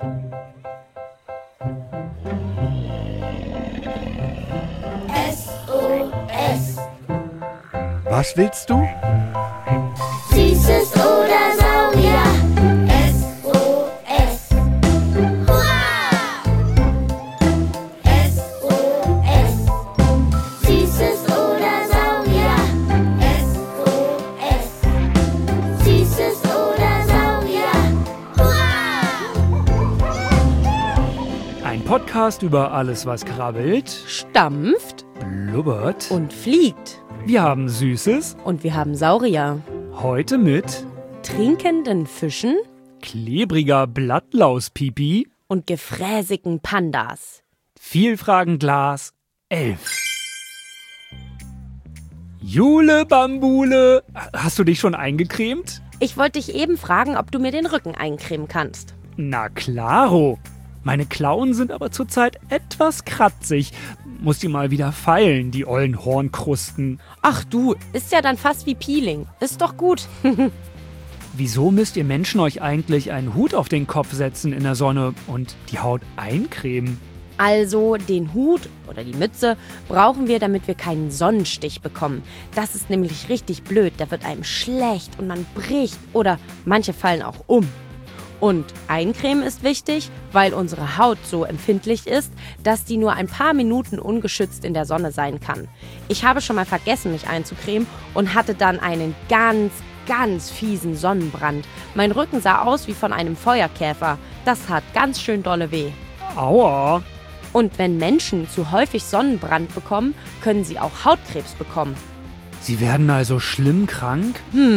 SOS. Was willst du? Süßes oder Saurier. SOS. Hurra! SOS. Süßes oder Saurier. SOS. Süßes oder Saurier. Hurra! Ein Podcast über alles, was krabbelt, Stampft blubbert. und fliegt. Wir haben Süßes, Und wir haben Saurier. heute mit Trinkenden Fischen klebriger Blattlauspipi, und gefräßigen Pandas. Vielfragenglas 11. Jule Bambule, hast du dich schon eingecremt? Ich wollte dich eben fragen, ob du mir den Rücken eincremen kannst. Na klaro. Meine Klauen sind aber zurzeit etwas kratzig. Muss die mal wieder feilen, die ollen Hornkrusten. Ach du, ist ja dann fast wie Peeling. Ist doch gut. Wieso müsst ihr Menschen euch eigentlich einen Hut auf den Kopf setzen in der Sonne und die Haut eincremen? Also den Hut oder die Mütze brauchen wir, damit wir keinen Sonnenstich bekommen. Das ist nämlich richtig blöd. Da wird einem schlecht und man bricht oder manche fallen auch um. Und eincremen ist wichtig, weil unsere Haut so empfindlich ist, dass die nur ein paar Minuten ungeschützt in der Sonne sein kann. Ich habe schon mal vergessen, mich einzucremen und hatte dann einen ganz fiesen Sonnenbrand. Mein Rücken sah aus wie von einem Feuerkäfer. Das hat ganz schön dolle weh. Aua. Und wenn Menschen zu häufig Sonnenbrand bekommen, können sie auch Hautkrebs bekommen. Sie werden also schlimm krank?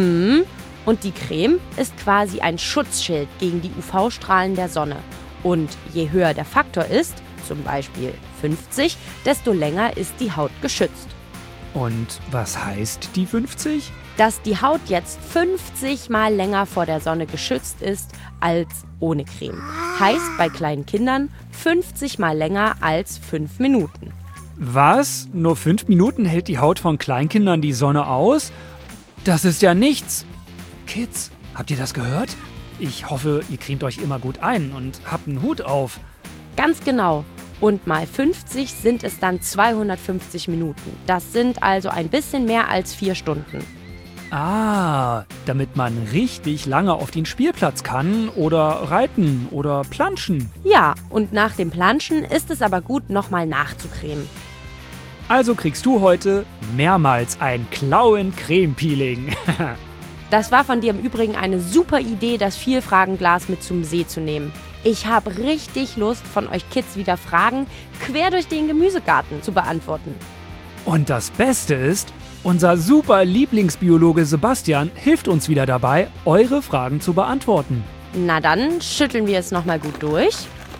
Und die Creme ist quasi ein Schutzschild gegen die UV-Strahlen der Sonne. Und je höher der Faktor ist, zum Beispiel 50, desto länger ist die Haut geschützt. Und was heißt die 50? Dass die Haut jetzt 50 Mal länger vor der Sonne geschützt ist als ohne Creme. Heißt bei kleinen Kindern 50 Mal länger als 5 Minuten. Was? Nur 5 Minuten hält die Haut von Kleinkindern die Sonne aus? Das ist ja nichts. Kids, habt ihr das gehört? Ich hoffe, ihr cremt euch immer gut ein und habt einen Hut auf. Ganz genau. Und mal 50 sind es dann 250 Minuten. Das sind also ein bisschen mehr als 4 Stunden. Ah, damit man richtig lange auf den Spielplatz kann oder reiten oder planschen. Ja, und nach dem Planschen ist es aber gut, nochmal nachzucremen. Also kriegst du heute mehrmals ein Klauen-Creme-Peeling. Das war von dir im Übrigen eine super Idee, das Vielfragenglas mit zum See zu nehmen. Ich habe richtig Lust, von euch Kids wieder Fragen quer durch den Gemüsegarten zu beantworten. Und das Beste ist, unser super Lieblingsbiologe Sebastian hilft uns wieder dabei, eure Fragen zu beantworten. Na dann schütteln wir es nochmal gut durch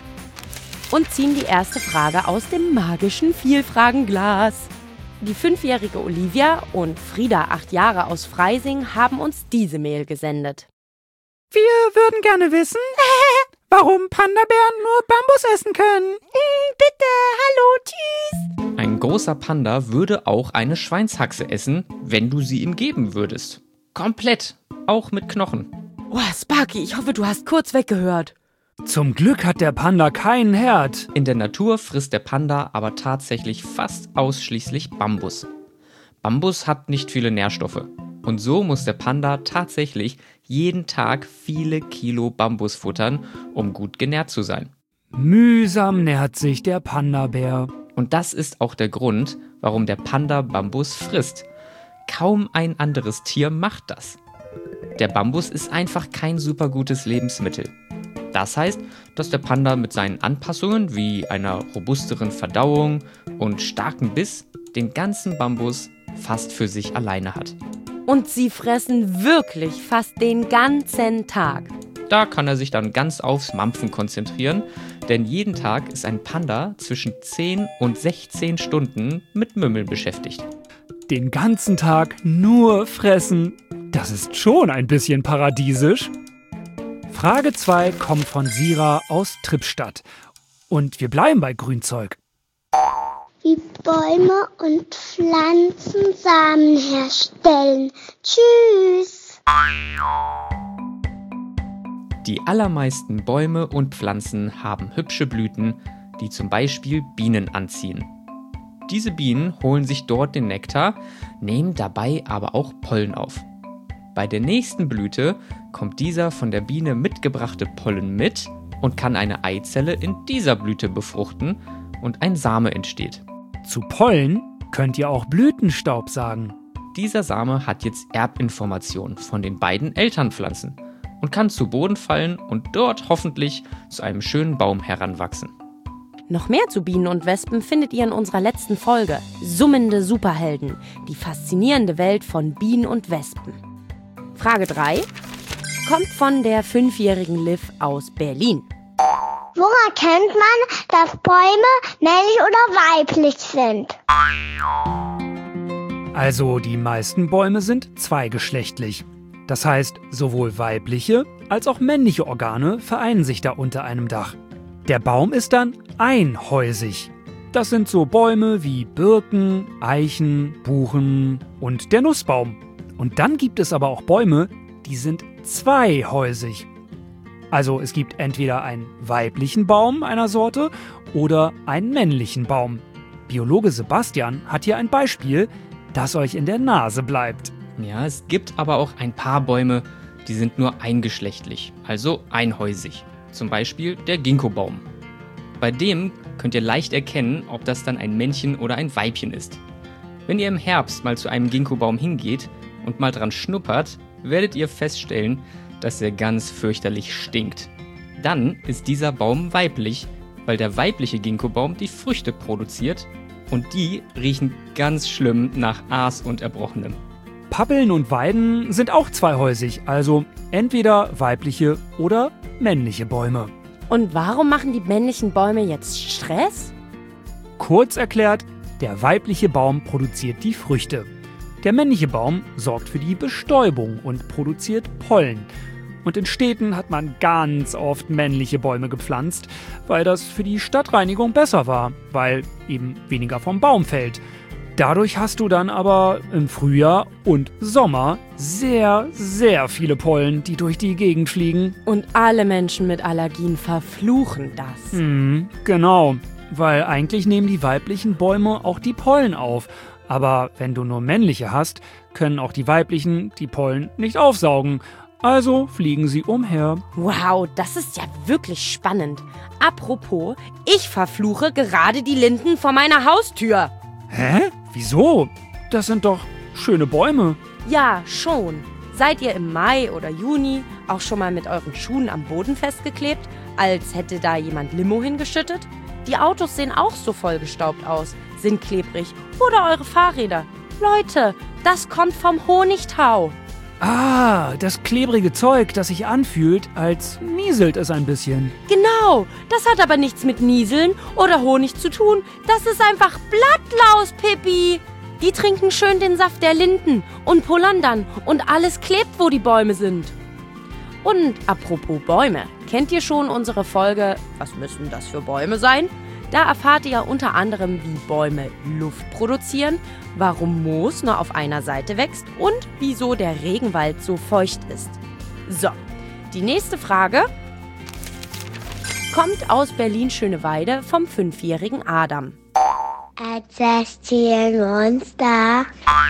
und ziehen die erste Frage aus dem magischen Vielfragenglas. Die 5-jährige Olivia und Frieda, 8 Jahre aus Freising, haben uns diese Mail gesendet. Wir würden gerne wissen, warum Panda-Bären nur Bambus essen können. Bitte, hallo, tschüss. Ein großer Panda würde auch eine Schweinshaxe essen, wenn du sie ihm geben würdest. Komplett, auch mit Knochen. Oh, Sparky, ich hoffe, du hast kurz weggehört. Zum Glück hat der Panda keinen Herd. In der Natur frisst der Panda aber tatsächlich fast ausschließlich Bambus. Bambus hat nicht viele Nährstoffe. Und so muss der Panda tatsächlich jeden Tag viele Kilo Bambus futtern, um gut genährt zu sein. Mühsam nährt sich der Panda-Bär. Und das ist auch der Grund, warum der Panda Bambus frisst. Kaum ein anderes Tier macht das. Der Bambus ist einfach kein super gutes Lebensmittel. Das heißt, dass der Panda mit seinen Anpassungen wie einer robusteren Verdauung und starken Biss den ganzen Bambus fast für sich alleine hat. Und sie fressen wirklich fast den ganzen Tag. Da kann er sich dann ganz aufs Mampfen konzentrieren, denn jeden Tag ist ein Panda zwischen 10 und 16 Stunden mit Mümmeln beschäftigt. Den ganzen Tag nur fressen. Das ist schon ein bisschen paradiesisch. Frage 2 kommt von Sira aus Trippstadt. Und wir bleiben bei Grünzeug. Wie Bäume und Pflanzen Samen herstellen. Tschüss. Die allermeisten Bäume und Pflanzen haben hübsche Blüten, die zum Beispiel Bienen anziehen. Diese Bienen holen sich dort den Nektar, nehmen dabei aber auch Pollen auf. Bei der nächsten Blüte kommt dieser von der Biene mitgebrachte Pollen mit und kann eine Eizelle in dieser Blüte befruchten und ein Same entsteht. Zu Pollen könnt ihr auch Blütenstaub sagen. Dieser Same hat jetzt Erbinformationen von den beiden Elternpflanzen und kann zu Boden fallen und dort hoffentlich zu einem schönen Baum heranwachsen. Noch mehr zu Bienen und Wespen findet ihr in unserer letzten Folge. Summende Superhelden. Die faszinierende Welt von Bienen und Wespen. Frage 3 kommt von der 5-jährigen Liv aus Berlin. Woran kennt man, dass Bäume männlich oder weiblich sind? Also die meisten Bäume sind zweigeschlechtlich. Das heißt, sowohl weibliche als auch männliche Organe vereinen sich da unter einem Dach. Der Baum ist dann einhäusig. Das sind so Bäume wie Birken, Eichen, Buchen und der Nussbaum. Und dann gibt es aber auch Bäume, die sind zweihäusig. Also es gibt entweder einen weiblichen Baum einer Sorte oder einen männlichen Baum. Biologe Sebastian hat hier ein Beispiel, das euch in der Nase bleibt. Ja, es gibt aber auch ein paar Bäume, die sind nur eingeschlechtlich, also einhäusig. Zum Beispiel der Ginkgobaum. Bei dem könnt ihr leicht erkennen, ob das dann ein Männchen oder ein Weibchen ist. Wenn ihr im Herbst mal zu einem Ginkgobaum hingeht und mal dran schnuppert, werdet ihr feststellen, dass er ganz fürchterlich stinkt. Dann ist dieser Baum weiblich, weil der weibliche Ginkgobaum die Früchte produziert und die riechen ganz schlimm nach Aas und Erbrochenem. Pappeln und Weiden sind auch zweihäusig, also entweder weibliche oder männliche Bäume. Und warum machen die männlichen Bäume jetzt Stress? Kurz erklärt, der weibliche Baum produziert die Früchte. Der männliche Baum sorgt für die Bestäubung und produziert Pollen. Und in Städten hat man ganz oft männliche Bäume gepflanzt, weil das für die Stadtreinigung besser war, weil eben weniger vom Baum fällt. Dadurch hast du dann aber im Frühjahr und Sommer sehr, sehr viele Pollen, die durch die Gegend fliegen. Und alle Menschen mit Allergien verfluchen das. Genau, weil eigentlich nehmen die weiblichen Bäume auch die Pollen auf. Aber wenn du nur männliche hast, können auch die weiblichen die Pollen nicht aufsaugen. Also fliegen sie umher. Wow, das ist ja wirklich spannend. Apropos, ich verfluche gerade die Linden vor meiner Haustür. Hä? Wieso? Das sind doch schöne Bäume. Ja, schon. Seid ihr im Mai oder Juni auch schon mal mit euren Schuhen am Boden festgeklebt, als hätte da jemand Limo hingeschüttet? Die Autos sehen auch so vollgestaubt aus, sind klebrig. Oder eure Fahrräder. Leute, das kommt vom Honigtau. Ah, das klebrige Zeug, das sich anfühlt, als nieselt es ein bisschen. Genau, das hat aber nichts mit Nieseln oder Honig zu tun. Das ist einfach Blattlaus, Pippi. Die trinken schön den Saft der Linden und Pollandern und alles klebt, wo die Bäume sind. Und apropos Bäume, kennt ihr schon unsere Folge Was müssen das für Bäume sein? Da erfahrt ihr unter anderem, wie Bäume Luft produzieren, warum Moos nur auf einer Seite wächst und wieso der Regenwald so feucht ist. So, die nächste Frage kommt aus Berlin-Schöneweide vom 5-jährigen Adam. Das Monster.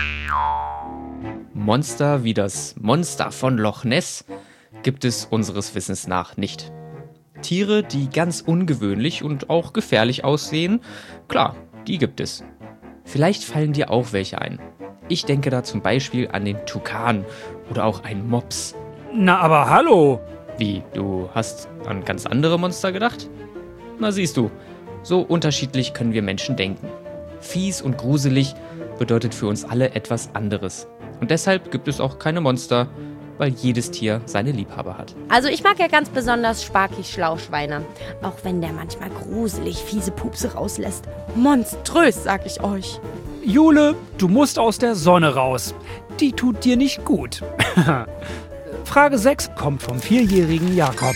Monster wie das Monster von Loch Ness gibt es unseres Wissens nach nicht. Tiere, die ganz ungewöhnlich und auch gefährlich aussehen, klar, die gibt es. Vielleicht fallen dir auch welche ein. Ich denke da zum Beispiel an den Tukan oder auch einen Mops. Na, aber hallo! Wie, du hast an ganz andere Monster gedacht? Na siehst du, so unterschiedlich können wir Menschen denken. Fies und gruselig bedeutet für uns alle etwas anderes. Und deshalb gibt es auch keine Monster, weil jedes Tier seine Liebhaber hat. Also ich mag ja ganz besonders Sparky-Schlauchschweine. Auch wenn der manchmal gruselig fiese Pupse rauslässt. Monströs, sag ich euch. Jule, du musst aus der Sonne raus. Die tut dir nicht gut. Frage 6 kommt vom 4-jährigen Jakob.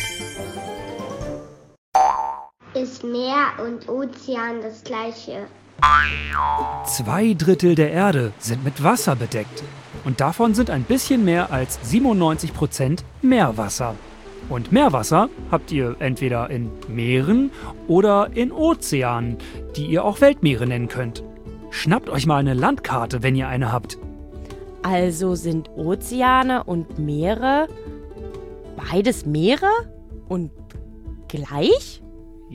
Ist Meer und Ozean das gleiche? 2/3 der Erde sind mit Wasser bedeckt. Und davon sind ein bisschen mehr als 97% Meerwasser. Und Meerwasser habt ihr entweder in Meeren oder in Ozeanen, die ihr auch Weltmeere nennen könnt. Schnappt euch mal eine Landkarte, wenn ihr eine habt. Also sind Ozeane und Meere beides Meere und gleich?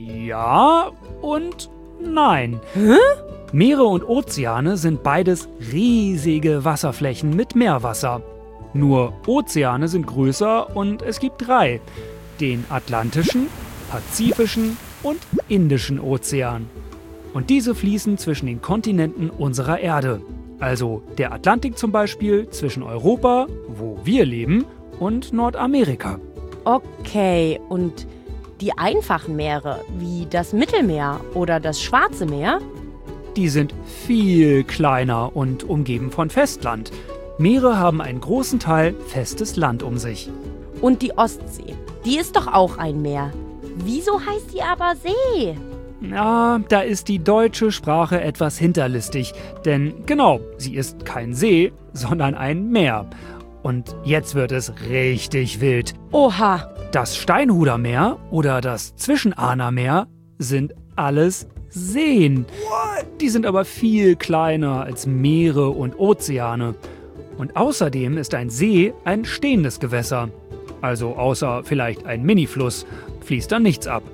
Ja und nein. Meere und Ozeane sind beides riesige Wasserflächen mit Meerwasser. Nur Ozeane sind größer und es gibt 3. Den Atlantischen, Pazifischen und Indischen Ozean. Und diese fließen zwischen den Kontinenten unserer Erde. Also der Atlantik zum Beispiel zwischen Europa, wo wir leben, und Nordamerika. Okay, und die einfachen Meere, wie das Mittelmeer oder das Schwarze Meer? Die sind viel kleiner und umgeben von Festland. Meere haben einen großen Teil festes Land um sich. Und die Ostsee, die ist doch auch ein Meer. Wieso heißt die aber See? Ja, da ist die deutsche Sprache etwas hinterlistig. Denn genau, sie ist kein See, sondern ein Meer. Und jetzt wird es richtig wild. Oha, Das Steinhuder Meer oder das Zwischenahner Meer sind alles Seen. Die sind aber viel kleiner als Meere und Ozeane. Und außerdem ist ein See ein stehendes Gewässer. Also außer vielleicht ein Minifluss fließt da nichts ab.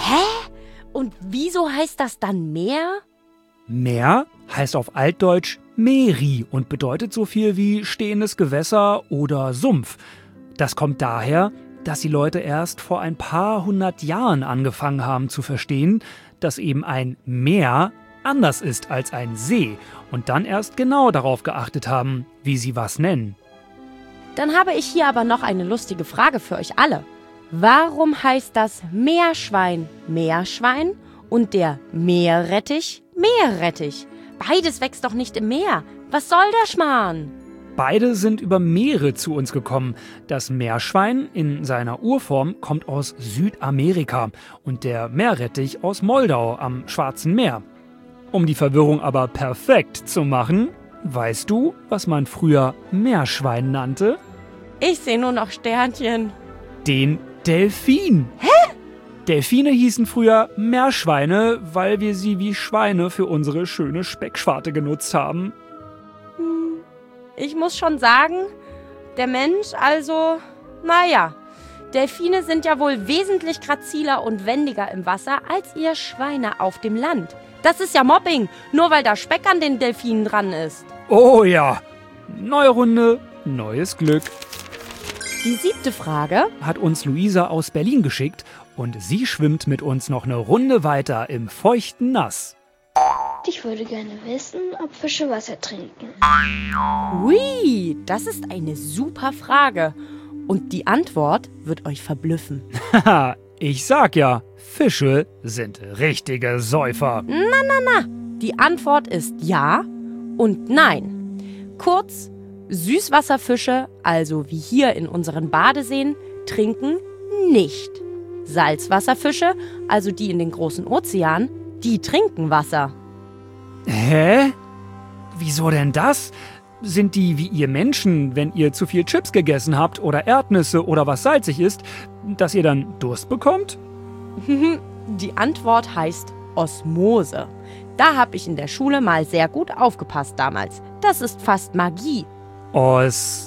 und wieso heißt das dann Meer? Meer heißt auf Altdeutsch Meri und bedeutet so viel wie stehendes Gewässer oder Sumpf. Das kommt daher, dass die Leute erst vor ein paar hundert Jahren angefangen haben zu verstehen, dass eben ein Meer anders ist als ein See und dann erst genau darauf geachtet haben, wie sie was nennen. Dann habe ich hier aber noch eine lustige Frage für euch alle. Warum heißt das Meerschwein Meerschwein und der Meerrettich Meerrettich? Beides wächst doch nicht im Meer. Was soll der Schmarrn? Beide sind über Meere zu uns gekommen. Das Meerschwein in seiner Urform kommt aus Südamerika und der Meerrettich aus Moldau am Schwarzen Meer. Um die Verwirrung aber perfekt zu machen, weißt du, was man früher Meerschwein nannte? Ich sehe nur noch Sternchen. Den Delfin. Hä? Delfine hießen früher Meerschweine, weil wir sie wie Schweine für unsere schöne Speckschwarte genutzt haben. Ich muss schon sagen, der Mensch, also, naja, Delfine sind ja wohl wesentlich graziler und wendiger im Wasser als ihr Schweine auf dem Land. Das ist ja Mobbing, nur weil da Speck an den Delfinen dran ist. Oh ja, neue Runde, neues Glück. Die 7. Frage. Hat uns Luisa aus Berlin geschickt und sie schwimmt mit uns noch eine Runde weiter im feuchten Nass. Ich würde gerne wissen, ob Fische Wasser trinken. Hui, das ist eine super Frage. Und die Antwort wird euch verblüffen. Haha, ich sag ja, Fische sind richtige Säufer. Die Antwort ist ja und nein. Kurz, Süßwasserfische, also wie hier in unseren Badeseen, trinken nicht. Salzwasserfische, also die in den großen Ozeanen, die trinken Wasser. Hä? Wieso denn das? Sind die wie ihr Menschen, wenn ihr zu viel Chips gegessen habt oder Erdnüsse oder was salzig ist, dass ihr dann Durst bekommt? Die Antwort heißt Osmose. Da habe ich in der Schule mal sehr gut aufgepasst damals. Das ist fast Magie. Was?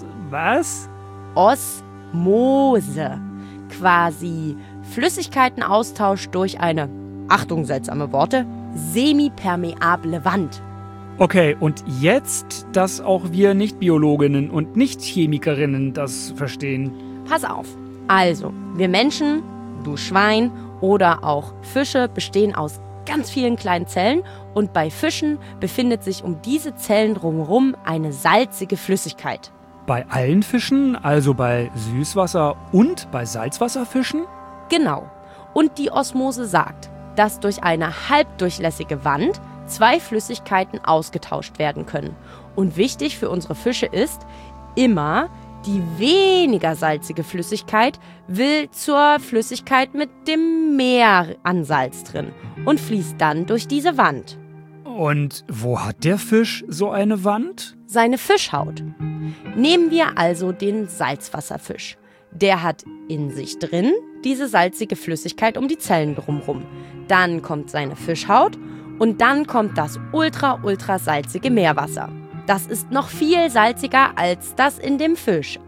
Osmose. Quasi Flüssigkeitenaustausch durch eine, Achtung, seltsame Worte, semipermeable Wand. Okay, und jetzt, dass auch wir Nicht-Biologinnen und Nicht-Chemikerinnen das verstehen. Pass auf. Also, wir Menschen, du Schwein oder auch Fische bestehen aus ganz vielen kleinen Zellen und bei Fischen befindet sich um diese Zellen drumherum eine salzige Flüssigkeit. Bei allen Fischen, also bei Süßwasser- und bei Salzwasserfischen? Genau. Und die Osmose sagt, dass durch eine halbdurchlässige Wand 2 Flüssigkeiten ausgetauscht werden können. Und wichtig für unsere Fische ist, immer die weniger salzige Flüssigkeit will zur Flüssigkeit mit dem Mehr an Salz drin und fließt dann durch diese Wand. Und wo hat der Fisch so eine Wand? Seine Fischhaut. Nehmen wir also den Salzwasserfisch. Der hat in sich drin diese salzige Flüssigkeit um die Zellen drumherum. Dann kommt seine Fischhaut und dann kommt das ultra salzige Meerwasser. Das ist noch viel salziger als das in dem Fisch.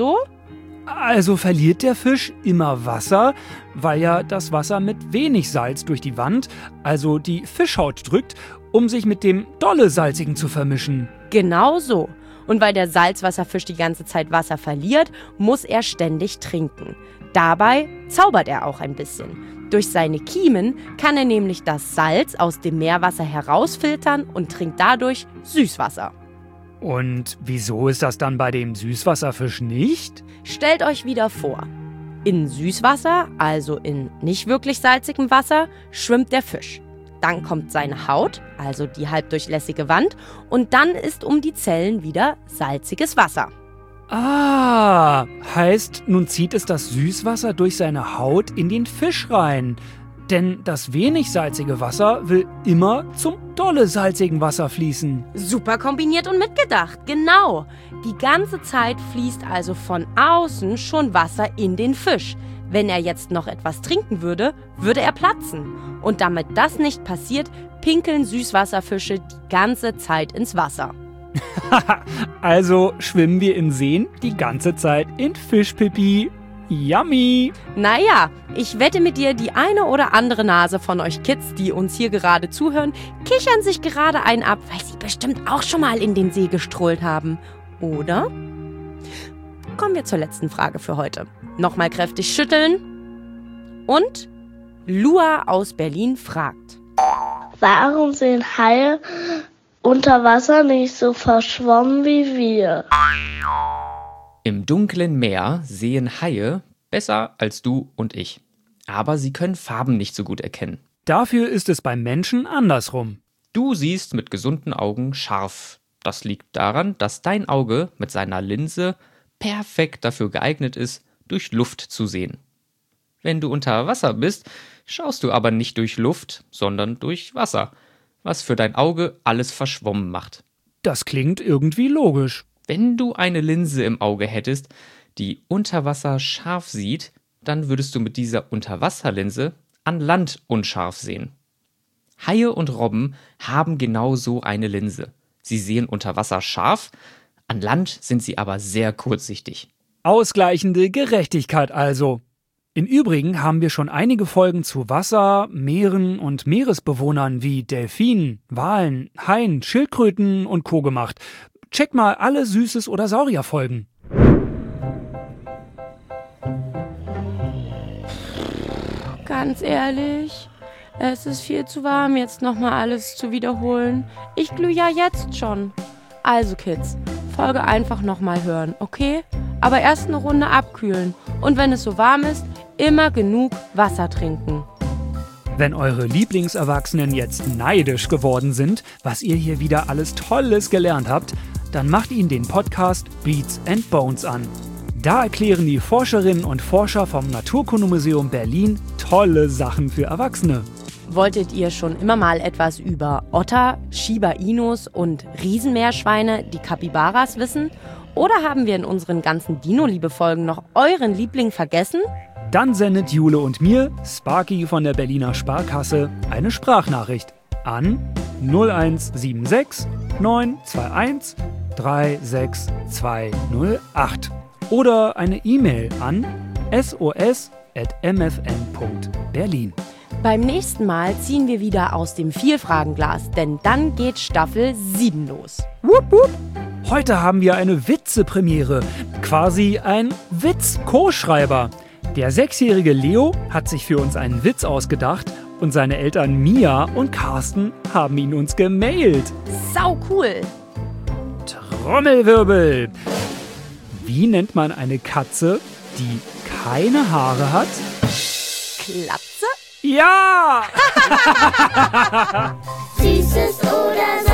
Also verliert der Fisch immer Wasser, weil ja das Wasser mit wenig Salz durch die Wand, also die Fischhaut drückt, um sich mit dem dolle Salzigen zu vermischen. Genau so. Und weil der Salzwasserfisch die ganze Zeit Wasser verliert, muss er ständig trinken. Dabei zaubert er auch ein bisschen. Durch seine Kiemen kann er nämlich das Salz aus dem Meerwasser herausfiltern und trinkt dadurch Süßwasser. Und wieso ist das dann bei dem Süßwasserfisch nicht? Stellt euch wieder vor, in Süßwasser, also in nicht wirklich salzigem Wasser, schwimmt der Fisch. Dann kommt seine Haut, also die halbdurchlässige Wand, und dann ist um die Zellen wieder salziges Wasser. Ah, heißt, nun zieht es das Süßwasser durch seine Haut in den Fisch rein. Denn das wenig salzige Wasser will immer zum dolle salzigen Wasser fließen. Super kombiniert und mitgedacht, genau. Die ganze Zeit fließt also von außen schon Wasser in den Fisch. Wenn er jetzt noch etwas trinken würde, würde er platzen. Und damit das nicht passiert, pinkeln Süßwasserfische die ganze Zeit ins Wasser. Also schwimmen wir in Seen die ganze Zeit in Fischpipi. Yummy! Naja, ich wette mit dir, die eine oder andere Nase von euch Kids, die uns hier gerade zuhören, kichern sich gerade einen ab, weil sie bestimmt auch schon mal in den See gestrollt haben. Oder? Kommen wir zur letzten Frage für heute. Nochmal kräftig schütteln. Und Lua aus Berlin fragt: Warum sind Haie unter Wasser nicht so verschwommen wie wir? Im dunklen Meer sehen Haie besser als du und ich. Aber sie können Farben nicht so gut erkennen. Dafür ist es beim Menschen andersrum. Du siehst mit gesunden Augen scharf. Das liegt daran, dass dein Auge mit seiner Linse perfekt dafür geeignet ist, durch Luft zu sehen. Wenn du unter Wasser bist, schaust du aber nicht durch Luft, sondern durch Wasser, was für dein Auge alles verschwommen macht. Das klingt irgendwie logisch. Wenn du eine Linse im Auge hättest, die unter Wasser scharf sieht, dann würdest du mit dieser Unterwasserlinse an Land unscharf sehen. Haie und Robben haben genau so eine Linse. Sie sehen unter Wasser scharf, an Land sind sie aber sehr kurzsichtig. Ausgleichende Gerechtigkeit also. Im Übrigen haben wir schon einige Folgen zu Wasser, Meeren und Meeresbewohnern wie Delfinen, Walen, Haien, Schildkröten und Co. gemacht. Check mal alle Süßes- oder Saurierfolgen. Ganz ehrlich, es ist viel zu warm, jetzt nochmal alles zu wiederholen. Ich glühe ja jetzt schon. Also Kids, Folge einfach nochmal hören, okay? Aber erst eine Runde abkühlen. Und wenn es so warm ist, immer genug Wasser trinken. Wenn eure Lieblingserwachsenen jetzt neidisch geworden sind, was ihr hier wieder alles Tolles gelernt habt, dann macht ihnen den Podcast Beats and Bones an. Da erklären die Forscherinnen und Forscher vom Naturkundemuseum Berlin tolle Sachen für Erwachsene. Wolltet ihr schon immer mal etwas über Otter, Shiba Inus und Riesenmeerschweine, die Capybaras, wissen? Oder haben wir in unseren ganzen Dino-Liebe-Folgen noch euren Liebling vergessen? Dann sendet Jule und mir, Sparky von der Berliner Sparkasse, eine Sprachnachricht an 0176 921 36208 oder eine E-Mail an sos@mfn.berlin. Beim nächsten Mal ziehen wir wieder aus dem Vielfragenglas, denn dann geht Staffel 7 los. Wupp, wupp. Heute haben wir eine Witze-Premiere, quasi ein Witz-Co-Schreiber. Der 6-jährige Leo hat sich für uns einen Witz ausgedacht und seine Eltern Mia und Carsten haben ihn uns gemailt. Sau cool! Trommelwirbel! Wie nennt man eine Katze, die keine Haare hat? Klatze? Ja! Süßes oder